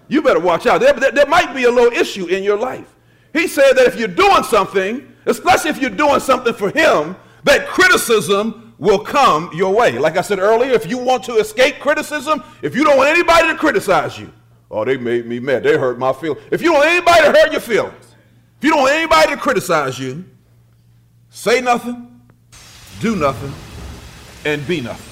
You better watch out. There might be a little issue in your life. He said that if you're doing something, especially if you're doing something for him, that criticism will come your way. Like I said earlier, if you want to escape criticism, if you don't want anybody to criticize you, oh, they made me mad, they hurt my feelings. If you don't want anybody to hurt your feelings, if you don't want anybody to criticize you, say nothing, do nothing, and be nothing.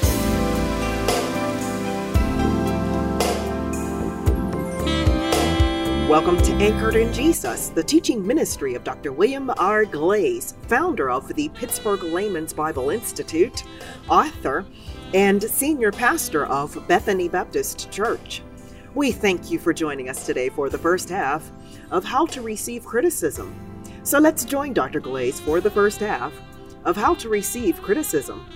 Welcome to Anchored in Jesus, the teaching ministry of Dr. William R. Glaze, founder of the Pittsburgh Layman's Bible Institute, author, and senior pastor of Bethany Baptist Church. We thank you for joining us today for the first half of How to Receive Criticism. So let's join Dr. Glaze for the first half of How to Receive Criticism.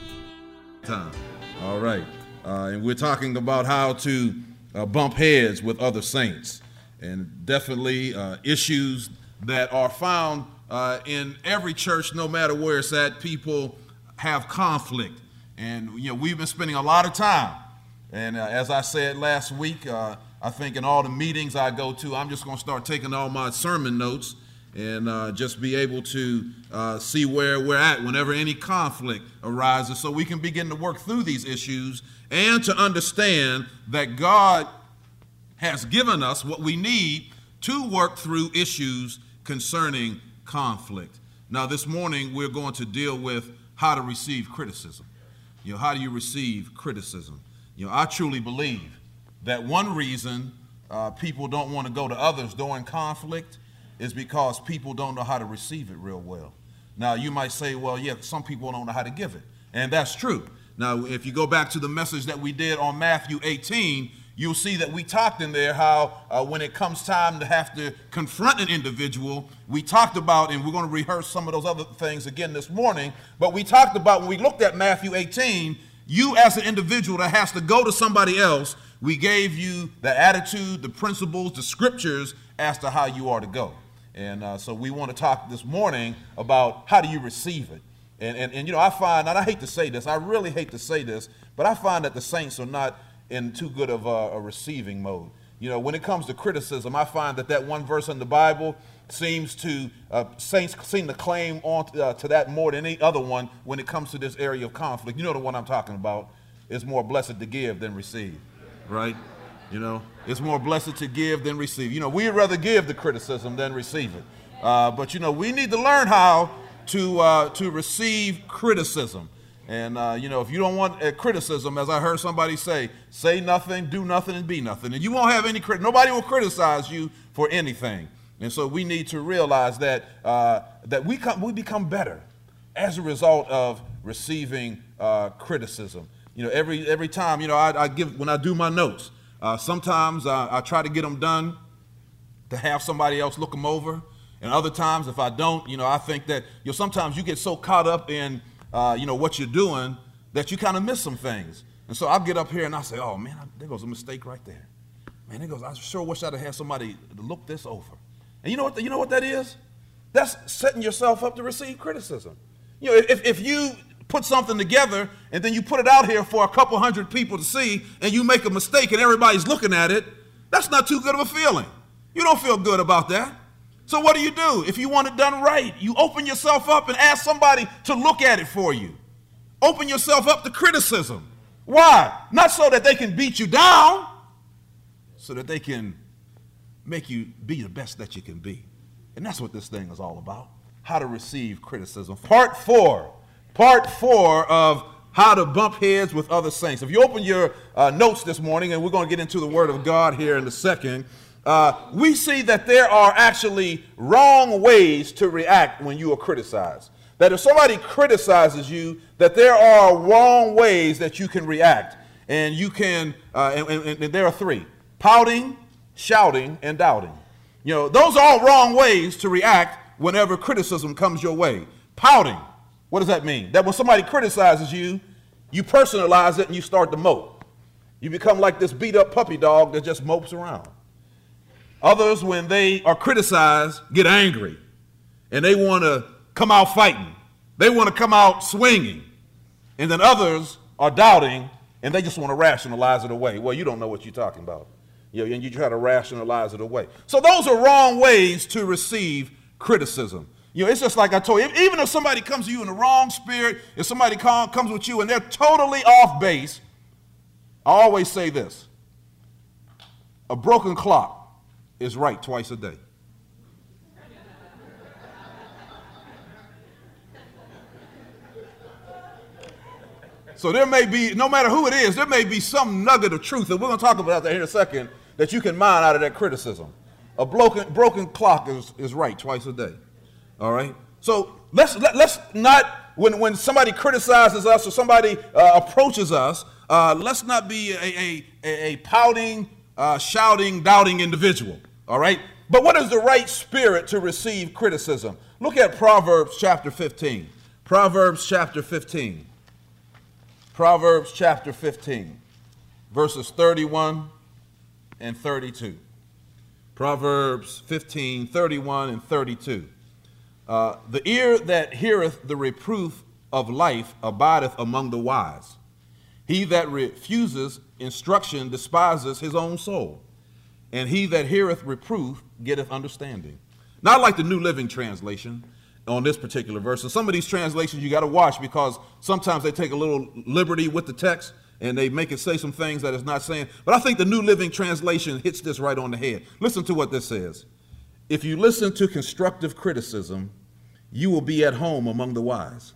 All right. And we're talking about how to bump heads with other saints. And definitely issues that are found in every church, no matter where it's at. People have conflict. And, we've been spending a lot of time. And as I said last week, I think in all the meetings I go to, I'm just going to start taking all my sermon notes and just be able to see where we're at whenever any conflict arises, so we can begin to work through these issues and to understand that God has given us what we need to work through issues concerning conflict. Now, this morning, we're going to deal with how to receive criticism. How do you receive criticism? I truly believe that one reason people don't want to go to others during conflict is because people don't know how to receive it real well. Now, you might say, well, yeah, some people don't know how to give it. And that's true. Now, if you go back to the message that we did on Matthew 18, you'll see that we talked in there how when it comes time to have to confront an individual, we talked about, and we're going to rehearse some of those other things again this morning, but we talked about when we looked at Matthew 18, you as an individual that has to go to somebody else, we gave you the attitude, the principles, the scriptures as to how you are to go. And so we want to talk this morning about how do you receive it. And I find, and I hate to say this, I really hate to say this, but I find that the saints are not in too good of a receiving mode. When it comes to criticism, I find that one verse in the Bible seems to, saints seem to claim on to that more than any other one when it comes to this area of conflict. You know the one I'm talking about. It's more blessed to give than receive, right? It's more blessed to give than receive. We'd rather give the criticism than receive it. But we need to learn how to receive criticism. And, if you don't want criticism, as I heard somebody say nothing, do nothing, and be nothing. And you won't have any nobody will criticize you for anything. And so we need to realize that we become better as a result of receiving criticism. Every time, when I do my notes, sometimes I try to get them done to have somebody else look them over. And other times, if I don't, I think that sometimes you get so caught up in what you're doing that you kind of miss some things. And so I'll get up here and I say, oh man, there goes a mistake right there. Man, I sure wish I'd have had somebody to look this over. And you know what that is? That's setting yourself up to receive criticism. If you put something together and then you put it out here for a couple hundred people to see and you make a mistake and everybody's looking at it, that's not too good of a feeling. You don't feel good about that. So what do? If you want it done right, you open yourself up and ask somebody to look at it for you. Open yourself up to criticism. Why? Not so that they can beat you down, so that they can make you be the best that you can be. And that's what this thing is all about, how to receive criticism. Part four of how to bump heads with other saints. If you open your notes this morning, and we're going to get into the Word of God here in a second, we see that there are actually wrong ways to react when you are criticized. That if somebody criticizes you, that there are wrong ways that you can react. And you can, and there are three: pouting, shouting, and doubting. Those are all wrong ways to react whenever criticism comes your way. Pouting, what does that mean? That when somebody criticizes you, you personalize it and you start to mope. You become like this beat up puppy dog that just mopes around. Others, when they are criticized, get angry and they want to come out fighting. They want to come out swinging. And then others are doubting and they just want to rationalize it away. Well, you don't know what you're talking about. And you try to rationalize it away. So those are wrong ways to receive criticism. It's just like I told you, even if somebody comes to you in the wrong spirit, if somebody comes with you and they're totally off base, I always say this: a broken clock is right twice a day. So there may be, no matter who it is, there may be some nugget of truth, and we're going to talk about that here in a second, that you can mine out of that criticism. A broken clock is right twice a day. All right? So let's not, when somebody criticizes us or somebody approaches us, let's not be a pouting, shouting, doubting individual. All right? But what is the right spirit to receive criticism? Look at Proverbs chapter 15. Proverbs chapter 15. Proverbs chapter 15, verses 31 and 32. Proverbs 15, 31 and 32. The ear that heareth the reproof of life abideth among the wise. He that refuses instruction despises his own soul, and he that heareth reproof getteth understanding. Now, I like the New Living Translation on this particular verse. And some of these translations you got to watch, because sometimes they take a little liberty with the text and they make it say some things that it's not saying. But I think the New Living Translation hits this right on the head. Listen to what this says. If you listen to constructive criticism, you will be at home among the wise.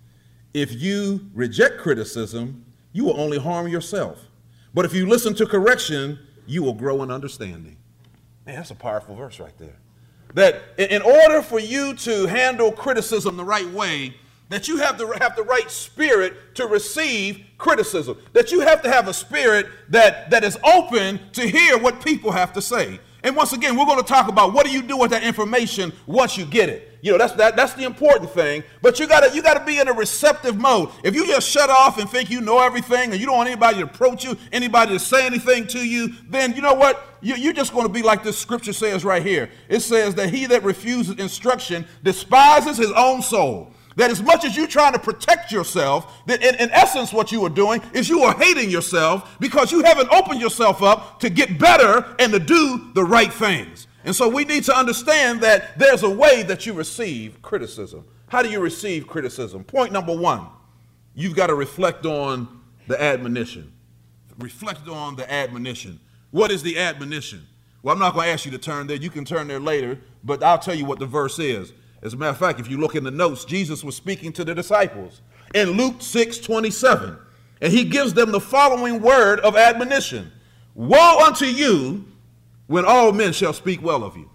If you reject criticism, you will only harm yourself. But if you listen to correction, you will grow in understanding. Man, that's a powerful verse right there. That in order for you to handle criticism the right way, that you have to have the right spirit to receive criticism. That you have to have a spirit that is open to hear what people have to say. And once again, we're going to talk about what do you do with that information once you get it. That's the important thing. But you gotta be in a receptive mode. If you just shut off and think you know everything and you don't want anybody to approach you, anybody to say anything to you, then you know what? You're just going to be like this scripture says right here. It says that he that refuses instruction despises his own soul. That as much as you're trying to protect yourself, that in essence what you are doing is you are hating yourself because you haven't opened yourself up to get better and to do the right things. And so we need to understand that there's a way that you receive criticism. How do you receive criticism? Point number one, you've got to reflect on the admonition. Reflect on the admonition. What is the admonition? Well, I'm not going to ask you to turn there. You can turn there later, but I'll tell you what the verse is. As a matter of fact, if you look in the notes, Jesus was speaking to the disciples in Luke 6:27, and he gives them the following word of admonition. Woe unto you when all men shall speak well of you.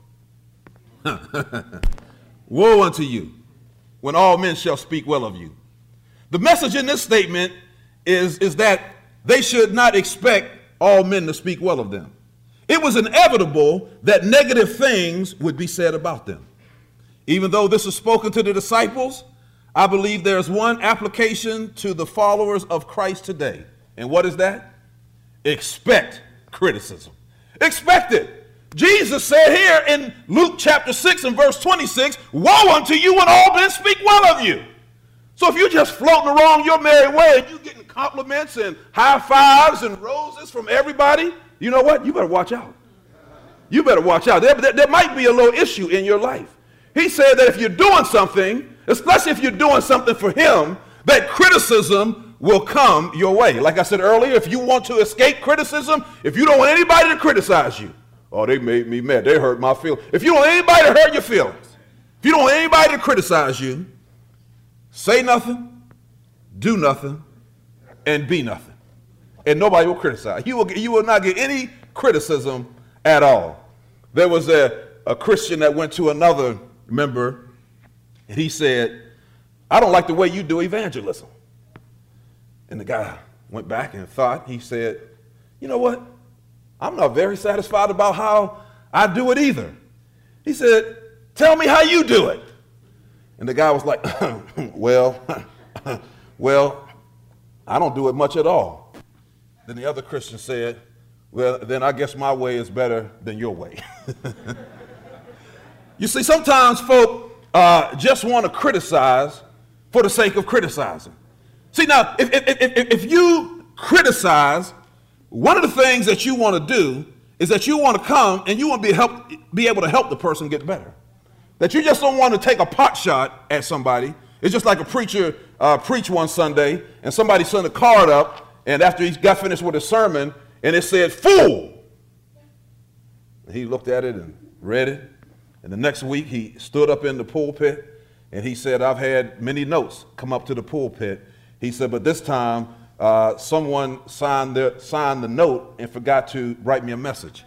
Woe unto you when all men shall speak well of you. The message in this statement is that they should not expect all men to speak well of them. It was inevitable that negative things would be said about them. Even though this is spoken to the disciples, I believe there's one application to the followers of Christ today. And what is that? Expect criticism. Expect it. Jesus said here in Luke chapter 6 and verse 26, woe unto you when all men speak well of you. So if you're just floating along your merry way and you're getting compliments and high fives and roses from everybody, you know what? You better watch out. You better watch out. There might be a little issue in your life. He said that if you're doing something, especially if you're doing something for him, that criticism will come your way. Like I said earlier, if you want to escape criticism, if you don't want anybody to criticize you, oh, they made me mad, they hurt my feelings. If you don't want anybody to hurt your feelings, if you don't want anybody to criticize you, say nothing, do nothing, and be nothing. And nobody will criticize. You will not get any criticism at all. There was a Christian that went to another member, and he said, I don't like the way you do evangelism. And the guy went back and thought, he said, you know what? I'm not very satisfied about how I do it either. He said, tell me how you do it. And the guy was like, well, I don't do it much at all. Then the other Christian said, well, then I guess my way is better than your way. You see, sometimes folk just want to criticize for the sake of criticizing. See, now, if you criticize, one of the things that you want to do is that you want to come and you want to be able to help the person get better. That you just don't want to take a pot shot at somebody. It's just like a preacher preached one Sunday, and somebody sent a card up, and after he got finished with his sermon, and it said, "Fool." And he looked at it and read it, and the next week he stood up in the pulpit, and he said, "I've had many notes come up to the pulpit." He said, "But this time, someone signed the note and forgot to write me a message."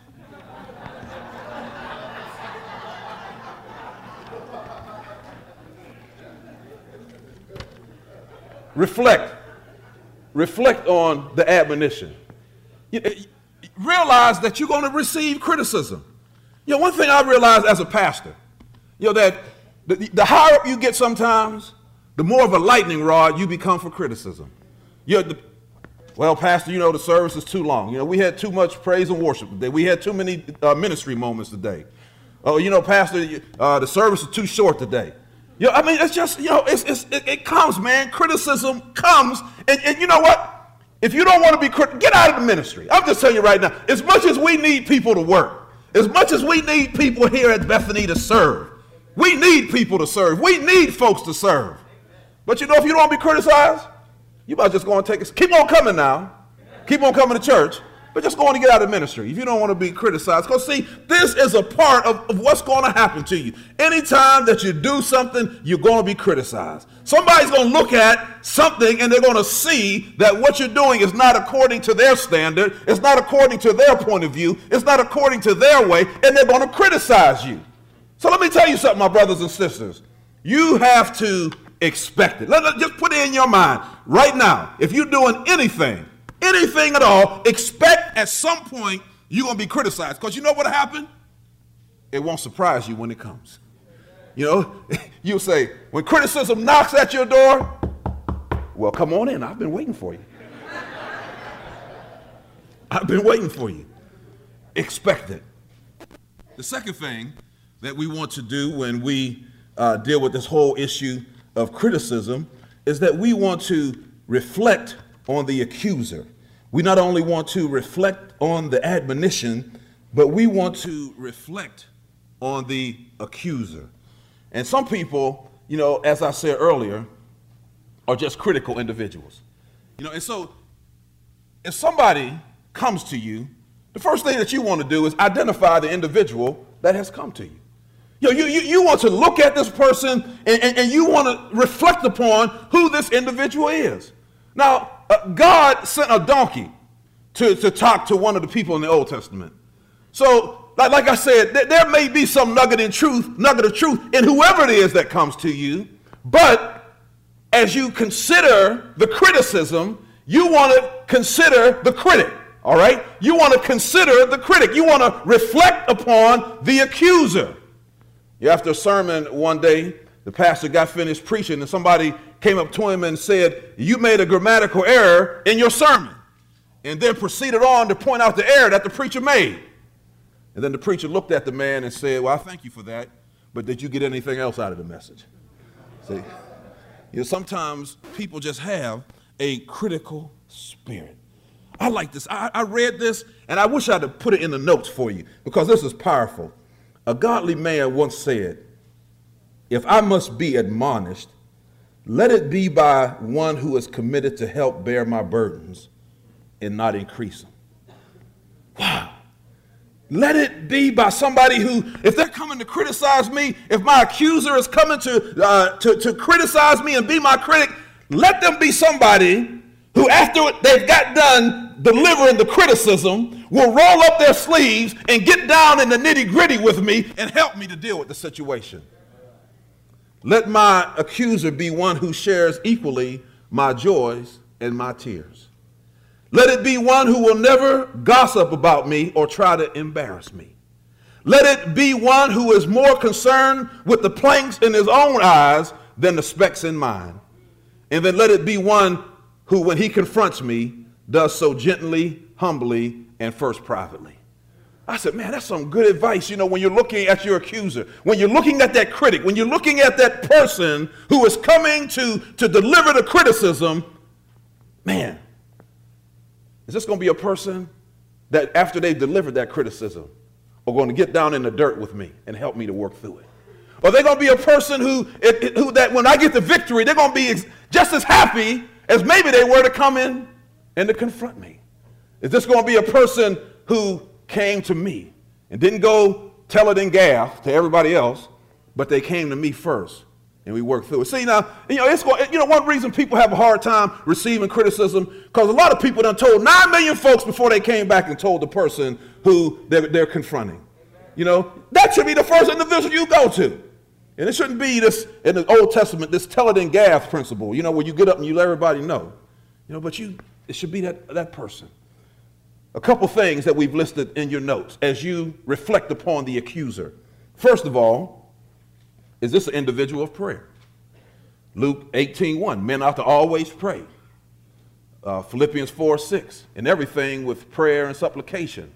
Reflect on the admonition. Realize that you're going to receive criticism. One thing I realized as a pastor, that the higher up you get sometimes, the more of a lightning rod you become for criticism. Well, Pastor, the service is too long. We had too much praise and worship today. We had too many ministry moments today. Oh, Pastor, the service is too short today. It's just, it comes, man. Criticism comes. And you know what? If you don't want to be critical, get out of the ministry. I'm just telling you right now, as much as we need people to work, as much as we need people here at Bethany to serve, we need people to serve. We need folks to serve. But if you don't want to be criticized, you might just go and keep on coming now. Keep on coming to church. But just go on and get out of ministry if you don't want to be criticized. Because, see, this is a part of what's going to happen to you. Anytime that you do something, you're going to be criticized. Somebody's going to look at something and they're going to see that what you're doing is not according to their standard. It's not according to their point of view. It's not according to their way. And they're going to criticize you. So let me tell you something, my brothers and sisters. You have to expect it. Just put it in your mind right now. If you're doing anything at all, expect at some point you're going to be criticized. Because you know what happened? It won't surprise you when it comes. You'll say, when criticism knocks at your door, well, come on in. I've been waiting for you. I've been waiting for you. Expect it. The second thing that we want to do when we deal with this whole issue of criticism is that we want to reflect on the accuser. We not only want to reflect on the admonition, but we want to reflect on the accuser. And some people, as I said earlier, are just critical individuals. And so if somebody comes to you, the first thing that you want to do is identify the individual that has come to you. You want to look at this person and you want to reflect upon who this individual is. Now, God sent a donkey to talk to one of the people in the Old Testament. So, like I said, there may be some nugget of truth in whoever it is that comes to you. But as you consider the criticism, you want to consider the critic. All right? You want to consider the critic. You want to reflect upon the accuser. After a sermon one day, the pastor got finished preaching and somebody came up to him and said, "You made a grammatical error in your sermon," and then proceeded on to point out the error that the preacher made. And then the preacher looked at the man and said, "Well, I thank you for that, but did you get anything else out of the message?" See, sometimes people just have a critical spirit. I like this. I read this, and I wish I'd have put it in the notes for you because this is powerful. A godly man once said, "If I must be admonished, let it be by one who is committed to help bear my burdens and not increase them." Wow. Let it be by somebody who, if they're coming to criticize me, if my accuser is coming to criticize me and be my critic, let them be somebody who, after they've got done delivering the criticism, will roll up their sleeves and get down in the nitty-gritty with me and help me to deal with the situation. Let my accuser be one who shares equally my joys and my tears. Let it be one who will never gossip about me or try to embarrass me. Let it be one who is more concerned with the planks in his own eyes than the specks in mine. And then let it be one who, when he confronts me, does so gently, humbly, and first privately. I said, man, that's some good advice, when you're looking at your accuser, when you're looking at that critic, when you're looking at that person who is coming to deliver the criticism. Man, is this going to be a person that after they've delivered that criticism are going to get down in the dirt with me and help me to work through it? Or they're going to be a person who that when I get the victory, they're going to be just as happy as maybe they were to come in and to confront me? Is this going to be a person who came to me and didn't go tell it in Gath to everybody else, but they came to me first and we worked through it? See, now, one reason people have a hard time receiving criticism, because a lot of people done told 9 million folks before they came back and told the person who they're confronting. That should be the first individual you go to. And it shouldn't be this, in the Old Testament, this tell it in Gath principle, where you get up and you let everybody know. But it should be that person. A couple things that we've listed in your notes as you reflect upon the accuser. First of all, is this an individual of prayer? Luke 18:1, men ought to always pray. Philippians 4:6, in everything with prayer and supplication.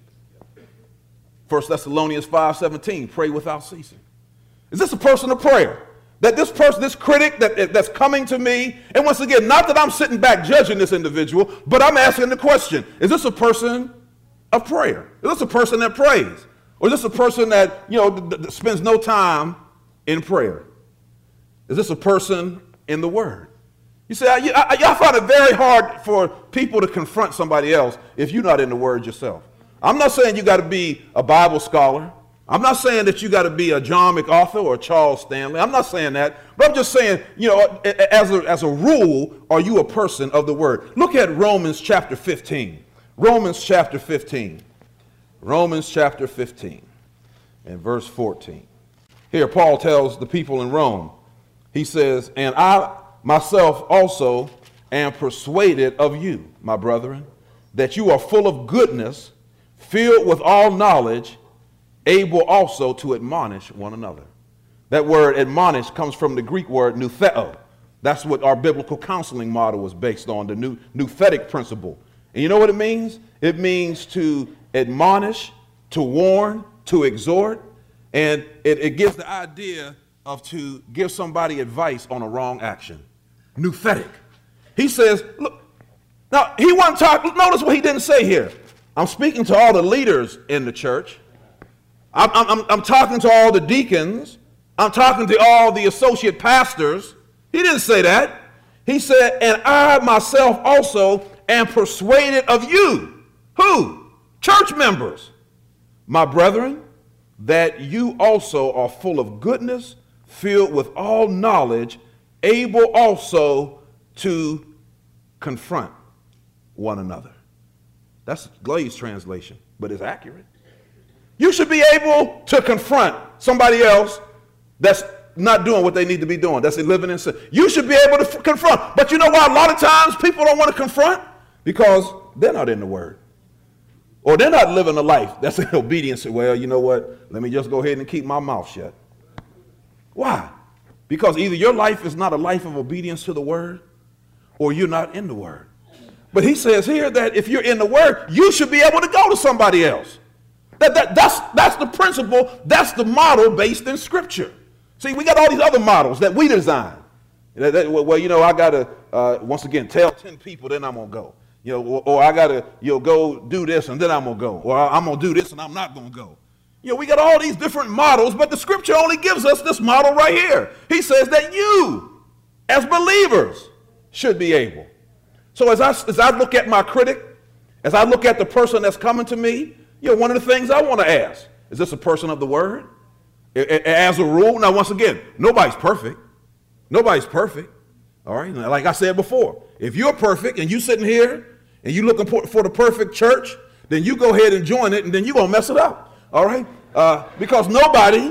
1 Thessalonians 5:17, pray without ceasing. Is this a person of prayer? That this person, this critic that's coming to me, and once again, not that I'm sitting back judging this individual, but I'm asking the question, is this a person of prayer? Is this a person that prays? Or is this a person that, that spends no time in prayer? Is this a person in the Word? You say, I find it very hard for people to confront somebody else if you're not in the Word yourself. I'm not saying you got to be a Bible scholar. I'm not saying that you got to be a John MacArthur or a Charles Stanley. I'm not saying that. But I'm just saying, as a rule, are you a person of the Word? Look at Romans chapter 15. Romans chapter 15. Romans chapter 15 and verse 14. Here, Paul tells the people in Rome, he says, and I myself also am persuaded of you, my brethren, that you are full of goodness, filled with all knowledge, able also to admonish one another. That word admonish comes from the Greek word noutheo. That's what our biblical counseling model is based on, the nouthetic principle. And you know what it means? It means to admonish, to warn, to exhort, and it gives the idea of to give somebody advice on a wrong action. Nouthetic. He says, look, now he wasn't talking, notice what he didn't say here. I'm speaking to all the leaders in the church. I'm talking to all the deacons. I'm talking to all the associate pastors. He didn't say that. He said, and I myself also am persuaded of you. Who? Church members. My brethren, that you also are full of goodness, filled with all knowledge, able also to confront one another. That's Glaze translation, but it's accurate. You should be able to confront somebody else that's not doing what they need to be doing, that's living in sin. You should be able to confront. But you know why a lot of times people don't want to confront? Because they're not in the Word. Or they're not living a life that's in obedience. Well, you know what? Let me just go ahead and keep my mouth shut. Why? Because either your life is not a life of obedience to the Word, or you're not in the Word. But he says here that if you're in the Word, you should be able to go to somebody else. That's the principle. That's the model based in Scripture. See, we got all these other models that we design. Well, I got to, once again, tell 10 people, then I'm going to go. Or I got to, go do this, and then I'm going to go. Or I'm going to do this, and I'm not going to go. We got all these different models, but the Scripture only gives us this model right here. He says that you, as believers, should be able. So as I look at my critic, as I look at the person that's coming to me, one of the things I want to ask, is this a person of the Word? As a rule, now once again, nobody's perfect. Nobody's perfect. All right, like I said before, if you're perfect and you're sitting here and you're looking for the perfect church, then you go ahead and join it, and then you're going to mess it up. All right? Because nobody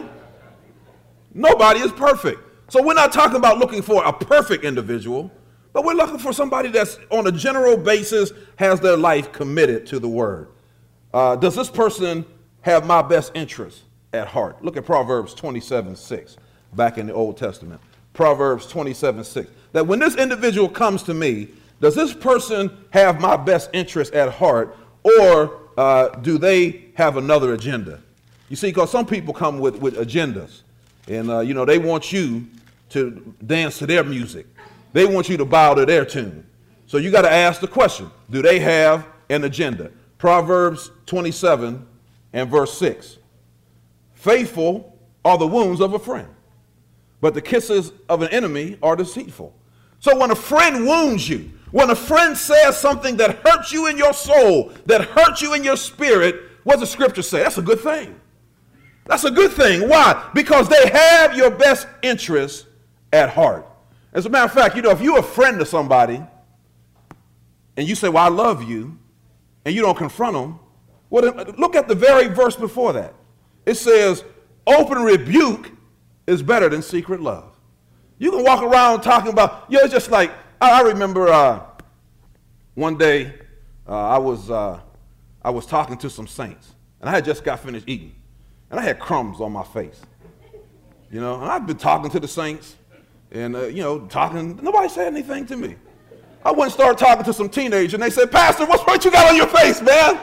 is perfect. So we're not talking about looking for a perfect individual, but we're looking for somebody that's on a general basis has their life committed to the Word. Does this person have my best interest at heart? Look at Proverbs 27:6 back in the Old Testament. Proverbs 27:6. That when this individual comes to me, does this person have my best interest at heart, or do they have another agenda? You see, because some people come with agendas, and they want you to dance to their music. They want you to bow to their tune. So you got to ask the question, do they have an agenda? Proverbs 27 and verse 6. Faithful are the wounds of a friend, but the kisses of an enemy are deceitful. So when a friend wounds you, when a friend says something that hurts you in your soul, that hurts you in your spirit, what does the scripture say? That's a good thing. That's a good thing. Why? Because they have your best interest at heart. As a matter of fact, if you're a friend to somebody and you say, well, I love you, and you don't confront them, well, look at the very verse before that. It says, open rebuke is better than secret love. You can walk around talking about, it's just like, I remember one day I was talking to some saints, and I had just got finished eating, and I had crumbs on my face. And I've been talking to the saints, and talking, nobody said anything to me. I went and started talking to some teenagers, and they said, Pastor, what you got on your face, man?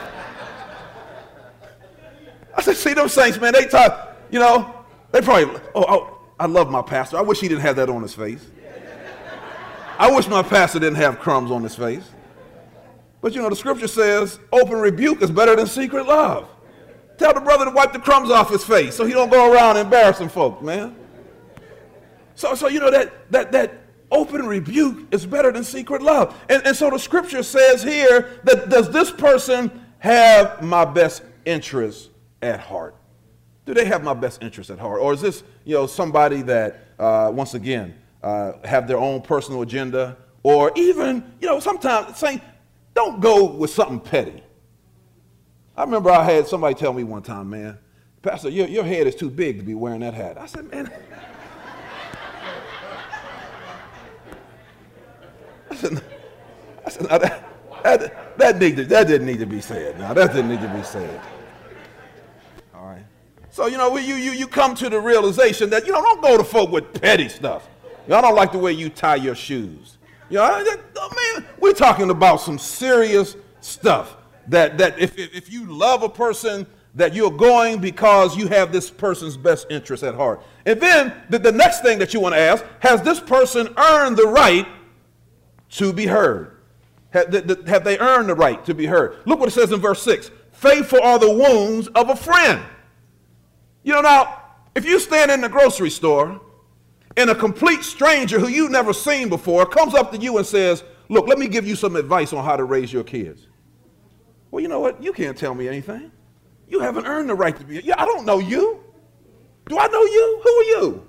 I said, see them saints, man, they talk, they probably, I love my pastor. I wish he didn't have that on his face. I wish my pastor didn't have crumbs on his face. But the scripture says open rebuke is better than secret love. Tell the brother to wipe the crumbs off his face so he don't go around embarrassing folks, man. So that open rebuke is better than secret love. And so the scripture says here that does this person have my best interest at heart? Do they have my best interest at heart? Or is this, somebody that, once again, have their own personal agenda? Or even, sometimes saying, don't go with something petty. I remember I had somebody tell me one time, man, Pastor, your head is too big to be wearing that hat. I said, man. I said, no, that didn't need to be said. Now, that didn't need to be said. All right. So, you come to the realization that, don't go to folk with petty stuff. I don't like the way you tie your shoes. Man, we're talking about some serious stuff that if you love a person, that you're going because you have this person's best interest at heart. And then the next thing that you want to ask, has this person earned the right to be heard? Have they earned the right to be heard? Look what it says in verse 6. Faithful are the wounds of a friend. Now, if you stand in the grocery store and a complete stranger who you've never seen before comes up to you and says, look, let me give you some advice on how to raise your kids. Well, you know what? You can't tell me anything. You haven't earned the right to be. Yeah, I don't know you. Do I know you? Who are you?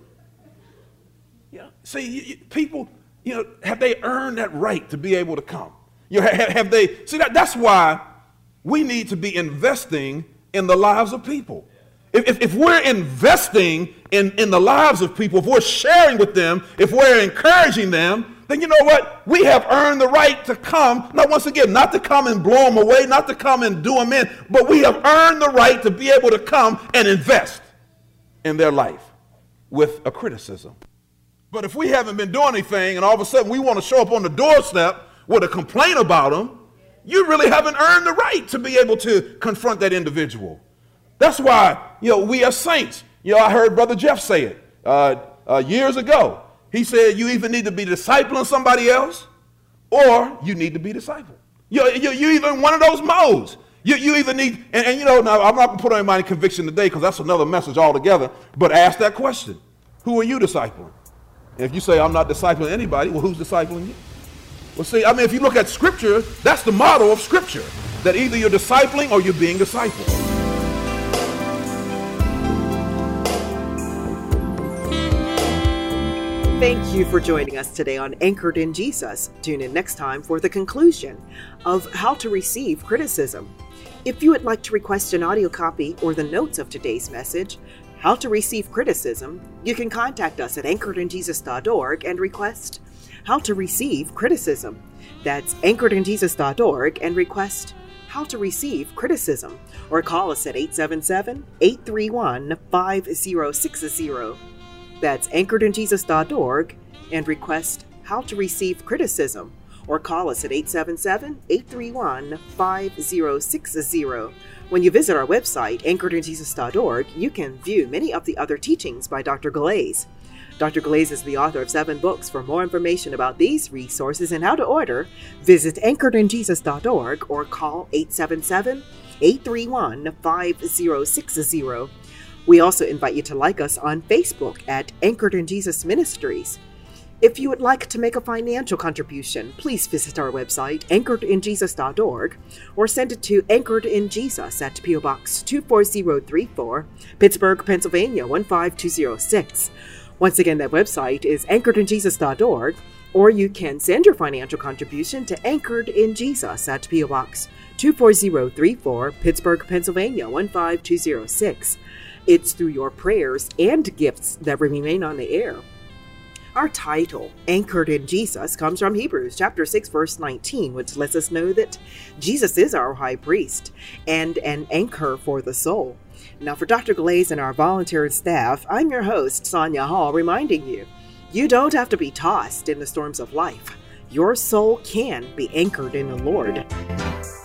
See, people, have they earned that right to be able to come? Have they? See, that's why we need to be investing in the lives of people. If we're investing in the lives of people, if we're sharing with them, if we're encouraging them, then you know what? We have earned the right to come. Now, once again, not to come and blow them away, not to come and do them in, but we have earned the right to be able to come and invest in their life with a criticism. But if we haven't been doing anything and all of a sudden we want to show up on the doorstep with a complaint about them, you really haven't earned the right to be able to confront that individual. That's why, we are saints. I heard Brother Jeff say it years ago. He said you either need to be discipling somebody else or you need to be discipled. You even one of those modes. You either need, now I'm not going to put anybody in conviction today because that's another message altogether, but ask that question. Who are you discipling? And if you say I'm not discipling anybody, well, who's discipling you? Well, see, if you look at Scripture, that's the motto of Scripture, that either you're discipling or you're being discipled. Thank you for joining us today on Anchored in Jesus. Tune in next time for the conclusion of how to receive criticism. If you would like to request an audio copy or the notes of today's message, How to Receive Criticism, you can contact us at anchoredinjesus.org and request How to Receive Criticism. That's anchoredinjesus.org and request How to Receive Criticism, or call us at 877-831-5060. That's anchoredinjesus.org and request How to Receive Criticism, or call us at 877-831-5060. When you visit our website, anchoredinjesus.org, you can view many of the other teachings by Dr. Glaze. Dr. Glaze is the author of 7 books. For more information about these resources and how to order, visit anchoredinjesus.org or call 877-831-5060. We also invite you to like us on Facebook at Anchored in Jesus Ministries. If you would like to make a financial contribution, please visit our website, anchoredinjesus.org, or send it to Anchored in Jesus at P.O. Box 24034, Pittsburgh, Pennsylvania 15206. Once again, that website is anchoredinjesus.org, or you can send your financial contribution to Anchored in Jesus at P.O. Box 24034, Pittsburgh, Pennsylvania 15206. It's through your prayers and gifts that remain on the air. Our title, Anchored in Jesus, comes from Hebrews chapter 6, verse 19, which lets us know that Jesus is our high priest and an anchor for the soul. Now, for Dr. Glaze and our volunteer staff, I'm your host, Sonia Hall, reminding you, you don't have to be tossed in the storms of life. Your soul can be anchored in the Lord.